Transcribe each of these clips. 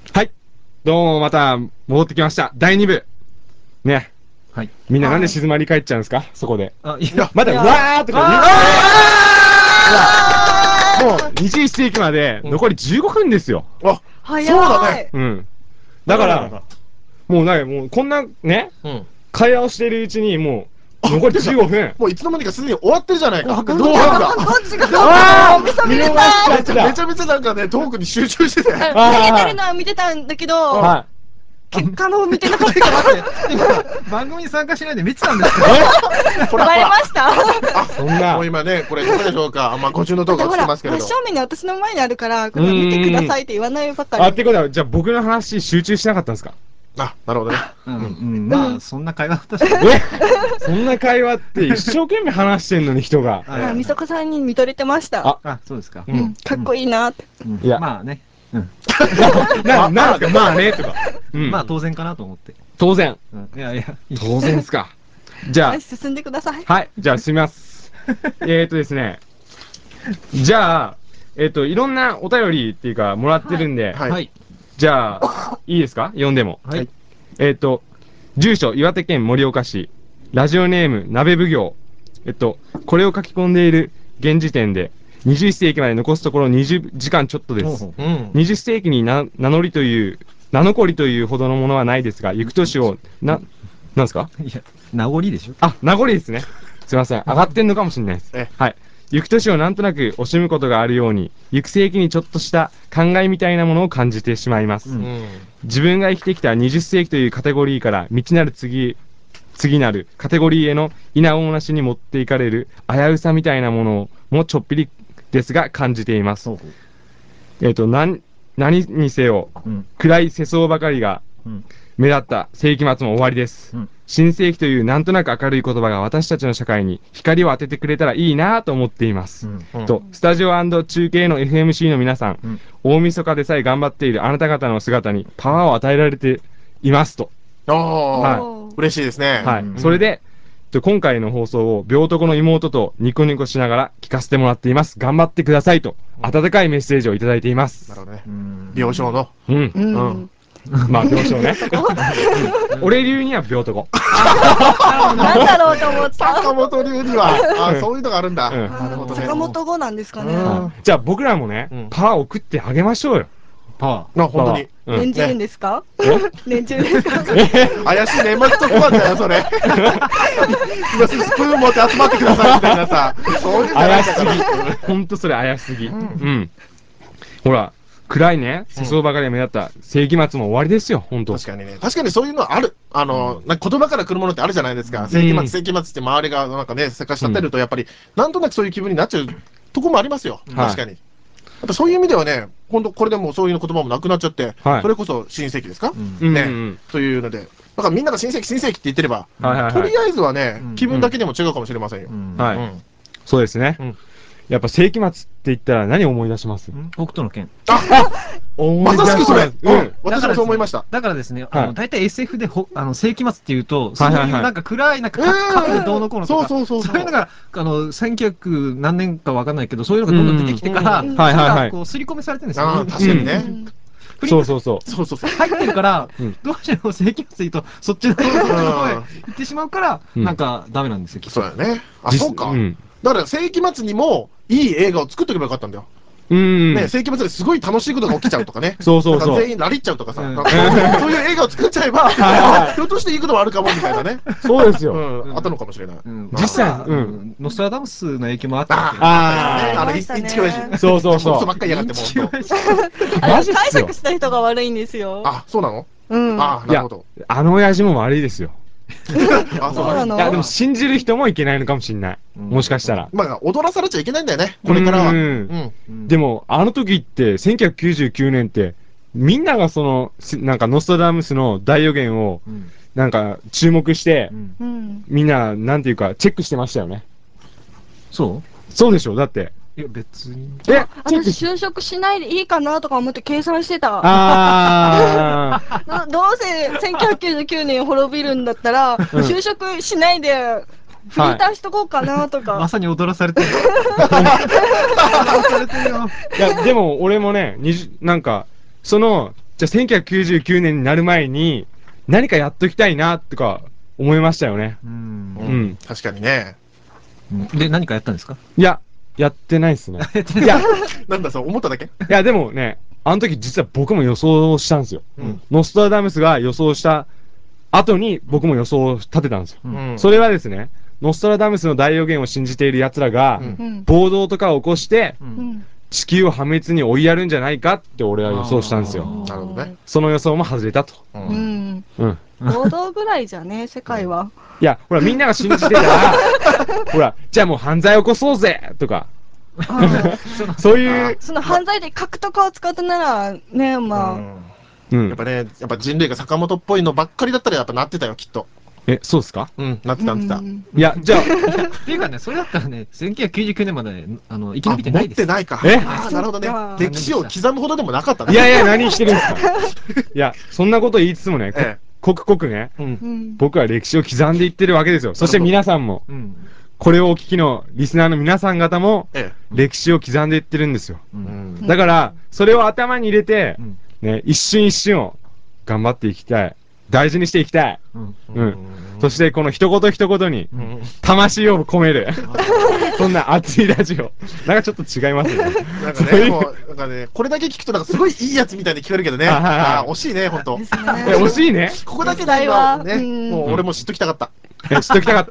はい。どうもまた戻ってきました。第2部。ね。 はい。 みんななんで静まり返っちゃうんですかそこで。 いや、 まだ、うわーとか言う。ほら、もう21世紀まで残り15分ですよ。 あ、 早い。 そうだね。 うん。だから、もうこんなね、 うん。 会話をしているうちにもう、残り15分。 もういつの間にかすでに終わってるじゃないか。 後半どうなんだ。 どっちがあ見そ見逃びれた。 しちゃった。 めちゃめちゃなんかね、トークに集中してて。 投げてるのは見てたんだけど、 は結果の見てなかった。 今、番組に参加しないで見てたんですか？ ほらほら。 バレました。 い。そんなもう。今ね、これどこでしょうか。まあ、50の動画映ほら、 ってますけれど。 真正面に私の前にあるから、これは見てくださいって言わないばかり。 あ、ってことは、じゃあ僕の話集中しなかったんですか？ あ、なるほどね。 まあ、そんな会話だったし。 そんな会話って一生懸命話してんのに人が。 はい、みそこさんに見とれてました。 そうですか。 かっこいいなって。 いやまあね。 なんすか、まあね、とか。 まあ当然かなと思って。 当然。 いやいや、 当然ですか。じゃあ、 進んでください。 はい、じゃあ進みます。ですね。じゃあ、いろんなお便りっていうか、もらってるんで、 はい。 じゃあ、いいですか読んでも。 はい。 住所、岩手県盛岡市、ラジオネーム、鍋奉行。これを書き込んでいる現時点で、21世紀まで残すところ20時間ちょっとです。 うん。 20世紀に名乗りという、名残りというほどのものはないですが、行く年を、なんですか？ いや、名残でしょ。 あ、名残ですね。すいません。上がってんのかもしれないですえ。 はい。行く年をなんとなく惜しむことがあるように、行く世紀にちょっとした考えみたいなものを感じてしまいます。 うん。 自分が生きてきた20世紀というカテゴリーから未知なる次なるカテゴリーへの否応なしに持っていかれる危うさみたいなものもちょっぴりですが感じています。何にせよ、暗い世相ばかりが目立った世紀末も終わりです。新世紀というなんとなく明るい言葉が私たちの社会に光を当ててくれたらいいなと思っています。スタジオ中継の FMC の皆さん、大晦日でさえ頑張っているあなた方の姿にパワーを与えられていますと。 ああ、嬉しいですね。 はい。それで、今回の放送を病床の妹とニコニコしながら聞かせてもらっています。頑張ってくださいと、温かいメッセージをいただいています。 なるほどね。病床の。 まあ、病床ね。俺流には病床。 なんだろうと思った。 坂本流には、そういうのがあるんだ。 なるほどね。坂本語なんですかね。 じゃあ僕らもね、パワーを送ってあげましょうよ。 パワー。 本当に。 年中ですか？年中ですか？ 怪しい年末特番だよ、それ。今すぐスプーン持って集まってくださいみたいなさ。そういうの怪しすぎ。ほんとそれ怪しすぎ。ほら、暗いね、世相ばかりが目立った世紀末も終わりですよ、ほんと。 確かにね。確かにそういうのある。言葉から来るものってあるじゃないですか。世紀末、世紀末って周りがなんかね、せかしちゃってると、やっぱり、なんとなくそういう気分になっちゃうとこもありますよ。確かに。やっぱそういう意味ではね、本当これでもそういう言葉もなくなっちゃって、それこそ新世紀ですかね。というので。だからみんなが新世紀って言ってれば、とりあえずはね、気分だけでも違うかもしれませんよ。 はい。そうですね。やっぱ世紀末って言ったら何を思い出します？ 北斗の拳。 まさしくそれ。私もそう思いました。 だからですね、大体 SF で世紀末っていうと、そういうなんか暗い、なんか核でどうのこうのとか、そういうのが、1900何年かわかんないけど、そういうのがどんどん出てきてから、それがこう、刷り込みされてるんですよ。 確かにね。 そうそうそう。 入ってるから、どうしても世紀末言うと、そっちの方へ行ってしまうから、なんかダメなんですよ、 そうだよね。あ、そうか。だから世紀末にもいい映画を作っとけばよかったんだよ。ね、世紀末ですごい楽しいことが起きちゃうとかね。 そうそうそう。 全員ラリっちゃうとかさ。そういう映画を作っちゃえば、ひょっとしていいこともあるかもみたいなね。 そうですよ。 あったのかもしれない。 実際、ノストラダムスの影響もあった。 一応そうそうそう。 ばっかりやがってもう。 解釈した人が悪いんですよ。 あ、そうなの？なるほど。 あの親父も悪いですよ。 あ、そうなの？ いや、でも信じる人もいけないのかもしれない。もしかしたら。 まあ、踊らされちゃいけないんだよね、これからは。 でも、あの時って、1999年って、みんながなんかノストラダムスの大予言を、なんか注目して、みんな、なんていうか、チェックしてましたよね。そうでしょ、だって。 いや、別に。 私、就職しないでいいかなとか思って計算してた。どうせ1999年滅びるんだったら、就職しないで、フリーターしとこうかなとか。 まさに踊らされてる。踊らされてるよ。 いや、でも俺もね、なんか、 じゃあ1999年になる前に、何かやっときたいな、とか思いましたよね。 確かにね。 で、何かやったんですか？ いや、やってないっすね。いや、 なんだそう、思っただけ？ いや、でもね、あの時実は僕も予想したんですよ。ノストラダムスが予想した後に僕も予想を立てたんですよ。それはですね、ノストラダムスの大予言を信じている奴らが、暴動とかを起こして、地球を破滅に追いやるんじゃないかって俺は予想したんですよ。 なるほどね。 その予想も外れたと。 暴動ぐらいじゃね、世界は。 いや、ほら、みんなが信じてたら、ほら、じゃあもう犯罪起こそうぜとか、そういう。 その犯罪で核とかを使ったなら、ね、まあ。 やっぱね、やっぱ人類が坂本っぽいのばっかりだったらやっぱなってたよ、きっと。 そうですか？ なってた、なってた。 いや、じゃあ。 っていうかね、それだったらね、1999年まで、生き延びてないです。 持ってないか。なるほどね。歴史を刻むほどでもなかったね。 いやいや、何してるんですか？いや、そんなこと言いつつもね、刻々ね、僕は歴史を刻んでいってるわけですよ。そして皆さんも、これをお聞きのリスナーの皆さん方も、歴史を刻んでいってるんですよ。だから、それを頭に入れて、ね、一瞬一瞬を頑張っていきたい。大事にしていきたい。そして、この一言一言に、魂を込める。そんな熱いラジオ。なんかちょっと違いますよね。 なんかね、もう、なんかね、これだけ聞くとなんかすごいいいやつみたいに聞こえるけどね。惜しいね、ほんと。 惜しいね。 ここだけだよね。もう俺も知っときたかった。 知っときたかった。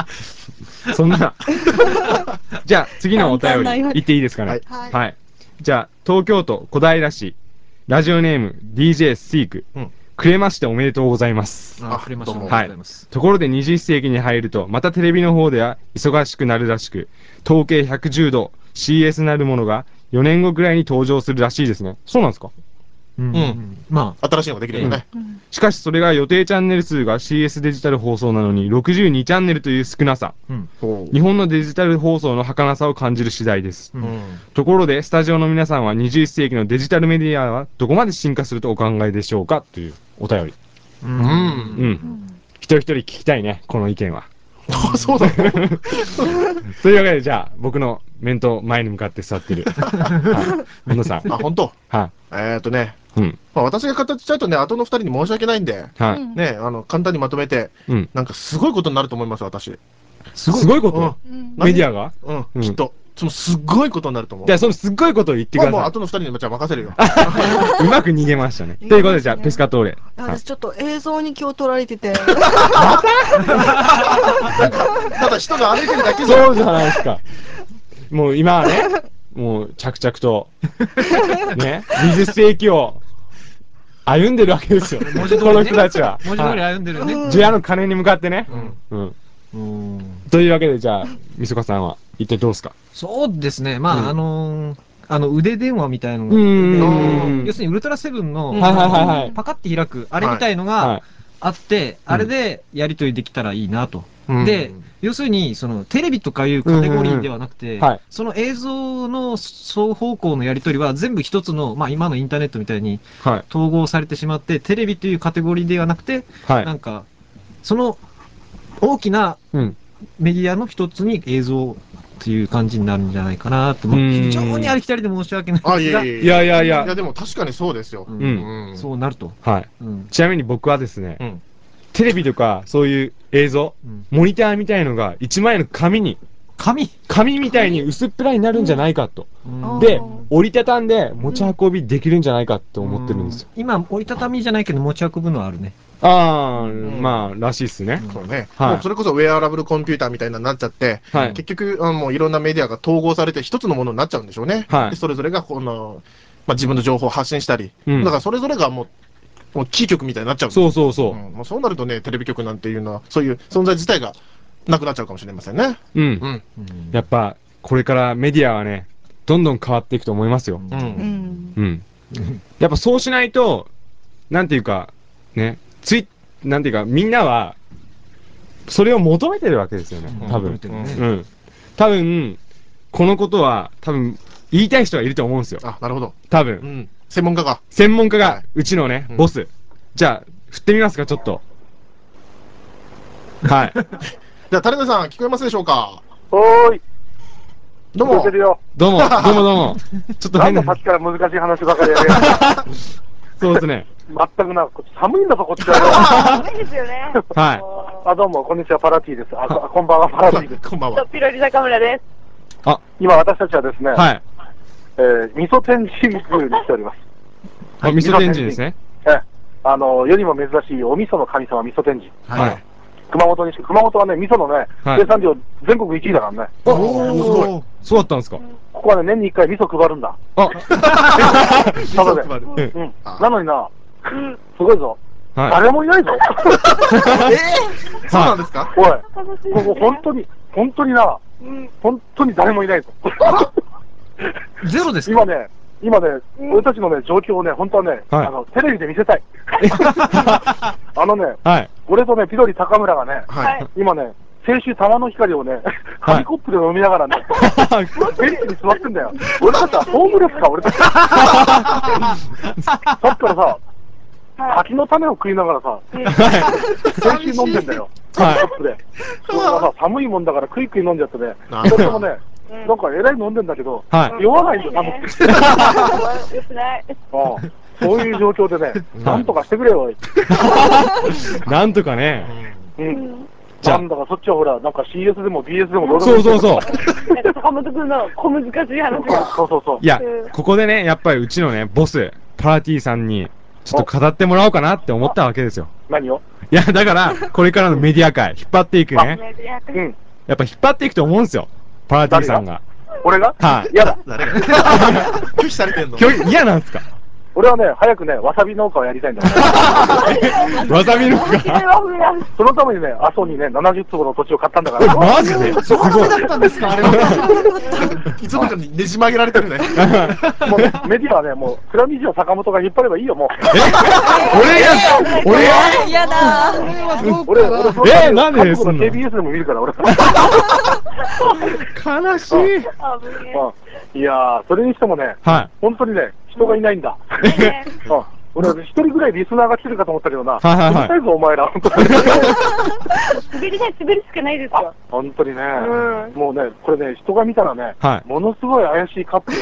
そんな。じゃあ、次のお便り、言っていいですかね。はい。じゃあ、東京都小平市、ラジオネーム DJ スイーク。くれましておめでとうございます。 くれましておめでとうございます。 ところで20世紀に入ると、またテレビの方では忙しくなるらしく、統計110度 CS なるものが4年後ぐらいに登場するらしいですね。そうなんですか？ まあ、新しいのができるよね。 しかしそれが予定チャンネル数が CS デジタル放送なのに62チャンネルという少なさ。日本のデジタル放送の儚さを感じる次第です。ところで、スタジオの皆さんは21世紀のデジタルメディアはどこまで進化するとお考えでしょうかというお便り。一人一人聞きたいね、この意見は。 そうだ。 というわけで、じゃあ、僕の面と前に向かって座ってる。本野さん。 本当。 はい。 私が語っちゃうとね、後の二人に申し訳ないんで、ね、簡単にまとめて、なんかすごいことになると思います、私。 すごいこと？メディアが？ きっと。すっごいことになると思う。 じゃあ、そのすっごいことを言ってください。 もう後の二人にじゃあ任せるよ。 うまく逃げましたね。ということで、じゃあ、ペスカトーレ。 私ちょっと映像に気を取られてて。 ただ人が歩いてるだけじゃん。 そうじゃないですか。もう今はね、もう着々と、ね、20世紀を歩んでるわけですよ。この人たちは。 文字通り歩んでるね。 ジュアの鐘に向かってね。というわけで、じゃあ、みそかさんは、一体どうですか？ そうですね。まあ、腕電話みたいなのが、要するにウルトラセブンの、パカって開く、あれみたいのがあって、あれでやり取りできたらいいなと。で、要するに、テレビとかいうカテゴリーではなくて、その映像の双方向のやり取りは全部一つの、まあ今のインターネットみたいに統合されてしまって、テレビというカテゴリーではなくて、なんか、その大きなメディアの一つに映像っていう感じになるんじゃないかなと。非常にありきたりで申し訳ないですが。 いや。 いや、でも確かにそうですよ。 そうなると。 ちなみに僕はですね、テレビとかそういう映像、モニターみたいのが一枚の紙みたいに薄っぺらになるんじゃないかと。で、折りたたんで持ち運びできるんじゃないかって思ってるんですよ。 今、折りたたみじゃないけど持ち運ぶのはあるね。 まあ、らしいっすね。 そうね。もうそれこそウェアラブルコンピューターみたいなになっちゃって、結局、もういろんなメディアが統合されて一つのものになっちゃうんでしょうね。でそれぞれが、自分の情報を発信したり。だからそれぞれがもうキー局みたいになっちゃう。 そう。 そうなるとね、テレビ局なんていうのは、そういう存在自体がなくなっちゃうかもしれませんね。 やっぱ、これからメディアはね、どんどん変わっていくと思いますよ。やっぱそうしないと、なんていうか、ね、なんていうか、みんなは、それを求めてるわけですよね、多分。多分、このことは、言いたい人がいると思うんですよ。 なるほど。 多分。 専門家が、うちのね、ボス。じゃあ、振ってみますか、ちょっと。はい。 じゃあ、タレナさん、聞こえますでしょうか？ おーい。 どうも。 どうも。 ちょっと変な。 さっきから難しい話ばかりやるやそうですね。 全くな、こっち寒いんだぞ、こっちは。 寒いですよね。 はい。 あ、どうも、こんにちは、パラティです。こんばんは、パラティです。 こんばんは。 ピロリ中村です。 今、私たちはですね、 はい。 味噌天神宮に来ております。 味噌天神ですね。 世にも珍しいお味噌の神様、味噌天神。 はい。 熊本はね、味噌のね、生産量全国1位だからね。 おお、そうだったんですか。 ここはね、年に1回味噌配るんだ。 あ、 ただで。うん。なのにな、すごいぞ。誰もいないぞ。 そうなんですか？ おい、ここ本当にな、本当に誰もいないぞ。 ゼロですか？ 今ね、俺たちのね、状況をね、本当はね、テレビで見せたい。俺とね、ピドリ高村がね、今ね、先週玉の光をね、紙コップで飲みながらね、ベンチに座ってんだよ。俺たちはホームレスか、俺たち。さっきからさ、柿の種を食いながらさ、先週飲んでんだよ、紙コップで。寒いもんだからクイクイ飲んじゃってね、それともね、なんかえらい飲んでんだけど、酔わないんだよ、寒くて。よくない。そういう状況でね、なんとかしてくれよ、おい。 なんとかね。 なんだかそっちはほら、なんか CS でも BS でもどうでもそうそうそう。 坂本君の小難しい話が。 そう。 いや、ここでね、やっぱりうちのね、ボス、パラティさんに、ちょっと語ってもらおうかなって思ったわけですよ。 何を？ いや、だから、これからのメディア界、引っ張っていくね。やっぱ引っ張っていくと思うんですよ。パラティさんが。 俺が？ はい。 嫌だ。 誰が？拒否されてんの？ 嫌なんですか？ 俺はね、早くね、わさび農家をやりたいんだよ。 わさび農家？ そのためにね、阿蘇にね、70坪の土地を買ったんだから。 マジで？ そこだったんですか、あれは。 いつの間にねじ曲げられてるね。 もうね、メディアはね、もう、倉道を坂本が引っ張ればいいよ、もう。 俺が嫌だ。 俺、 なんで韓国の KBS でも見るから、俺。 悲しい。 いやー、それにしてもね、本当にね、人がいないんだ。俺、一人ぐらいリスナーが来てるかと思ったけどな、うるさいぞ、お前ら。 滑りしかないですよ。 本当にね、もうね、これね、人が見たらね、ものすごい怪しいカップル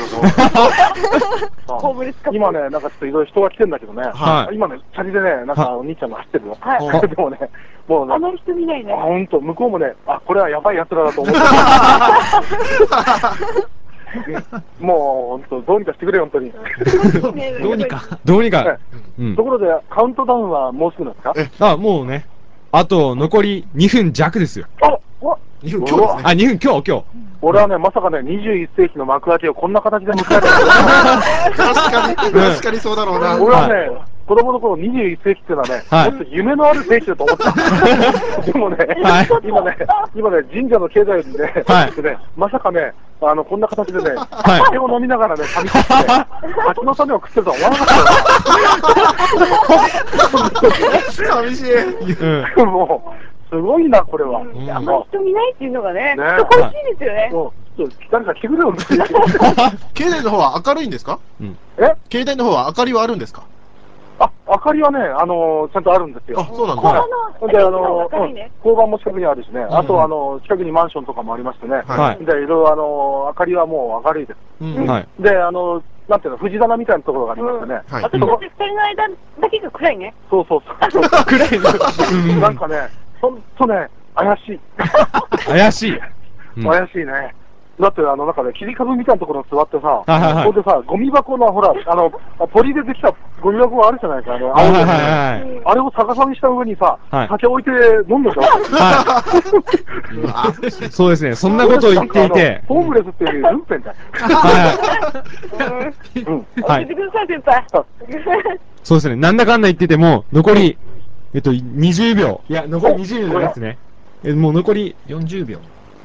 の、今ね、なんかちょっといろいろ人が来てんだけどね、今ね、チャリでね、なんかお兄ちゃんが走ってるよ。でもね、もうね、 あの人見ないね。 本当、向こうもね、これはやばい奴らだと思って。もう、本当、どうにかしてくれよ、本当に。 どうにか。 どうにか。 ところで、カウントダウンはもうすぐなんですか？もうね、あと残り2分弱ですよ。 2分今日ですね。 2分今日。 俺はね、まさかね、21世紀の幕開けをこんな形で迎えた。 確かにそうだろうな。 俺はね、子供の頃21世紀っていうのはね、もっと夢のある世紀だと思った。でもね、今ね、神社の境内で、まさかね、こんな形でね、酒を飲みながらね、噛み切って、柿の種を食ってるとは思わなかったよ。 寂しい。 もう、すごいな、これは。 あんまり人見ないっていうのがね、人欲しいですよね。誰か来てくれよ。 境内の方は明るいんですか？境内の方は明かりはあるんですか？ 明かりはね、ちゃんとあるんですよ。 そうなんだ。 で、交番も近くにあるしね、あと、近くにマンションとかもありましてね、で、いろいろ、明かりはもう明るいです。で、なんていうの、藤棚みたいなところがありましてね。 私たち二人の間だけが暗いね。 そう。暗いなんかね、ほんとね、怪しい。 怪しいね。だって、なんかね、切り株みたいなところに座ってさ、それでさ、ゴミ箱の、ほら、ポリでできたゴミ箱があるじゃないか、青いあれを逆さにした上にさ、酒置いて飲んでしょ。 そうですね、そんなことを言っていて。 ホームレスっていうルンペンだよ。 教えてください、先輩。 そうですね、なんだかんだ言ってても、残り、20秒。いや、残り20秒ですね。もう残り 40秒。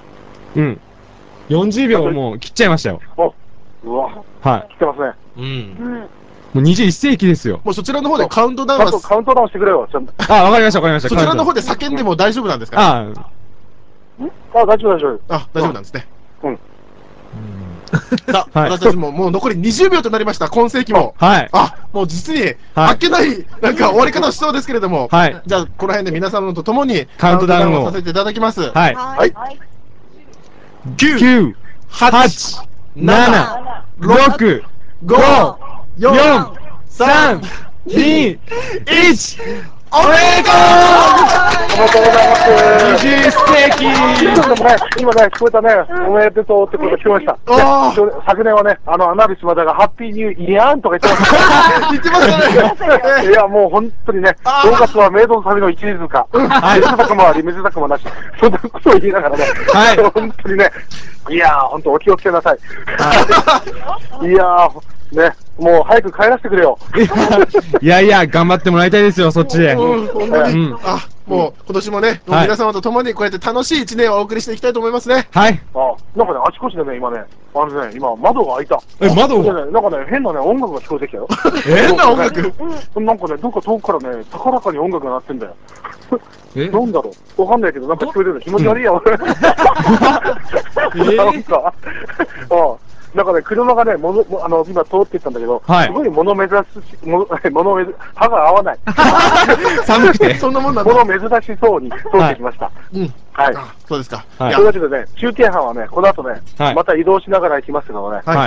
40秒もう切っちゃいましたよ。 うわ。切ってますね。 もう21世紀ですよ。 もうそちらの方でカウントダウンは。 カウントダウンしてくれよ、ちゃんと。 わかりました。 そちらの方で叫んでも大丈夫なんですか？ 大丈夫。 大丈夫なんですね。さあ、私たちももう残り20秒となりました、今世紀も。もう実に、あっけない、なんか終わり方をしそうですけれども。じゃあ、この辺で皆様と共に、カウントダウンをさせていただきます。9、8、7、6、5、4、3、 2、1、おめでとおめでとうございます。 う !20 世紀今ね、聞こえたね、おめでとうってことが聞こえました。昨年はね、アナビス島田がハッピーニューイヤーンとか言ってました。 言ってましたね。 いや、もう本当にね、正月はメイドの旅の一日図か。水作もあり、水作もなし。そんなことを言いながらね、本当にね、いやー、本当お気をつけなさい。いやー、ね、もう早く帰らせてくれよ。 いやいや、頑張ってもらいたいですよ、そっちで。 本当に。もう今年もね、皆様と共にこうやって楽しい一年をお送りしていきたいと思いますね。 はい。 なんかね、あちこちでね、今ね、今窓が開いた。 窓がなんかね、変なね、音楽が聞こえてきたよ。 変な音楽なんかね、どっか遠くからね、高らかに音楽が鳴ってんだよ。なんだろうわかんないけど、なんか聞こえてるの気持ち悪いや、俺。なんか、なんかね、車がね、今通っていったんだけど、すごい物珍し、歯が合わない。 寒くてそんなもんなんだ。 物珍しそうに通ってきました。はい。 そうですか。 というわけでね、中継班はね、この後ね、また移動しながら行きますけどね、こ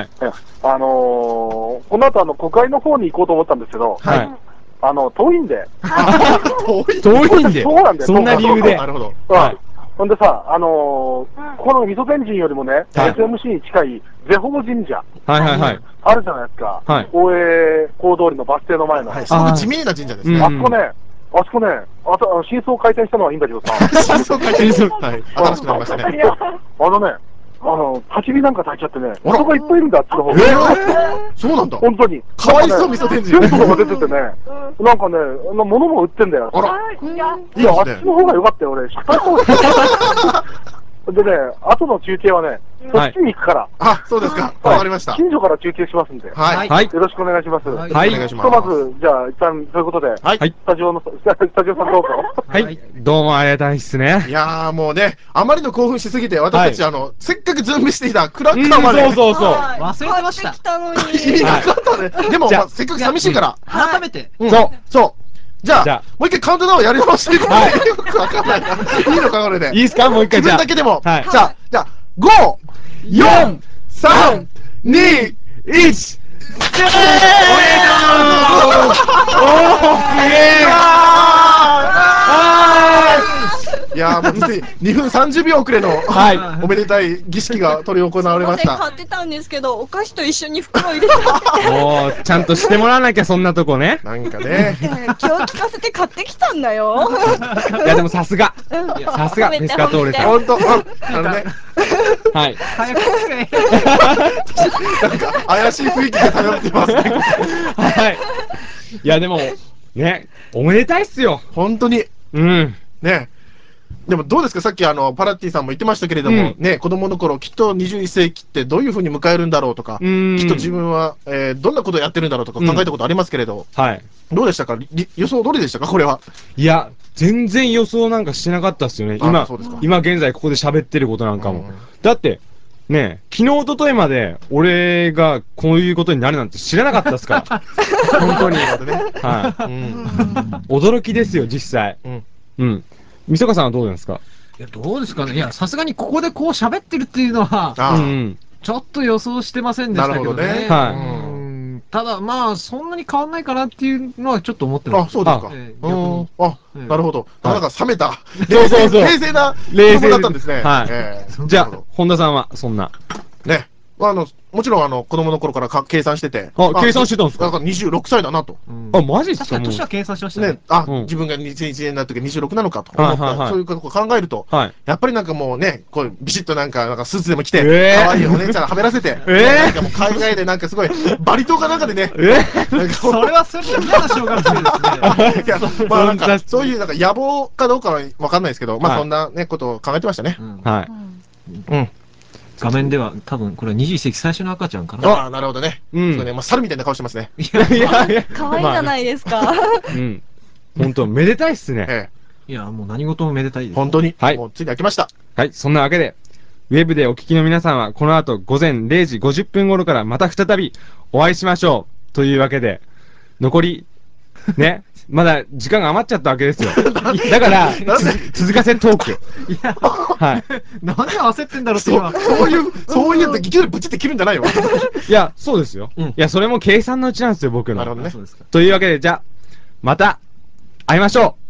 の後国会の方に行こうと思ったんですけど、遠いんで。 遠いんでそうなんだよ。 そんな理由で。 なるほど。 ほんでさ、この味噌天神よりもね、SMC に近いゼホ神社。あるじゃないですか。大江大通りのバス停の前の。 すごく地味な神社ですね。 あそこね、新装開店したのはいいんだけどさ。 新装開店新しくなりましたね。 焚き火なんか焚いちゃってね、人がいっぱいいるんだ、あっちの方。 そうなんだ。 本当に。 かわいそう、味噌天神。 テントとか出ててね、なんかね、物も売ってんだよ。いや、あっちの方が良かったよ、俺。でね、後の中継はね、そっちに行くから。 そうですか。わかりました。 近所から中継しますんで。 はい。 よろしくお願いします。 はい。お願いします。 まず、じゃあ、一旦、そういうことで、スタジオさんどうぞ。 はい。どうもありがたいっすね。 いやー、もうね、あまりの興奮しすぎて、私たち、せっかく準備していたクラッカーまで。 そう。 忘れてました。 意味なかったね。でも、せっかく寂しいから。 改めて。 そう。じゃあ、もう一回カウントダウンやり直してください。よくわかんないな。いいのか、これで。 いいっすかもう一回じゃあ。自分だけでも。じゃあ、5、4、3、2、1。おめでとうすげいやもう実に2分30秒遅れの、おめでたい儀式が執り行われました。 買ってたんですけど、お菓子と一緒に袋入れちゃって。 もう、ちゃんとしてもらわなきゃ、そんなとこね。 なんかね。 気を利かせて買ってきたんだよ。 いや、でもさすが。さすが、ペスカトーレさん。 ほんと、ね。 はい。 早く使え。 なんか、怪しい雰囲気が漂ってますね。 はい。いや、でも、ね、おめでたいっすよ。 本当に。ね。でもどうですか、さっきパラッティさんも言ってましたけれども、ね、子供の頃きっと21世紀ってどういうふうに迎えるんだろうとか、きっと自分は、どんなことをやってるんだろうとか考えたことありますけれど、どうでしたか、予想通りでしたか、これは。 いや、全然予想なんかしてなかったっすよね。今現在ここで喋ってることなんかも。だって、ねえ、昨日、一昨日まで、俺がこういうことになるなんて知らなかったっすから。本当に。驚きですよ、実際。みそかさんはどうですか？ いや、どうですかね。いや、さすがにここでこう喋ってるっていうのは、ちょっと予想してませんでしたけどね。ただ、まあ、そんなに変わんないかなっていうのはちょっと思ってます。 そうですか。なるほど。なんか冷めた。 冷静な子供だったんですね。 じゃあ、本田さんは、そんな。 ね。もちろん子供の頃から計算してて。 計算してたんですか？ だから26歳だなと。 マジっすか？ 確かに年は計算しましたね。 自分が2001年になった時26なのかと思って、そういうことを考えると、やっぱりなんかもうね、こうビシッとなんかスーツでも着て、可愛いお姉ちゃんはめらせて、なんかもう海外でなんかすごい、バリ島かなんかでね、 それはそれで嫌な小学生ですね。 いや、まあなんか、そういうなんか野望かどうかはわかんないですけど、まあそんなね、ことを考えてましたね。 画面では多分これは21世紀最初の赤ちゃんかな。 なるほどね。そうね、まあ猿みたいな顔してますね。 可愛いじゃないですか。 本当めでたいっすね。 いや、もう何事もめでたいです。 本当に。もうついに開きました。 はい、そんなわけで、ウェブでお聞きの皆さんは、この後午前0時50分頃からまた再びお会いしましょう。というわけで、残り、ね、 まだ時間が余っちゃったわけですよ。だから、続かせトーク。 いや、 はい。 何焦ってんだろうって今。 そういう、いきなりブチって切るんじゃないよ。 いや、そうですよ。いや、それも計算のうちなんですよ、僕の。 なるほどね。 というわけで、じゃあ、また、会いましょう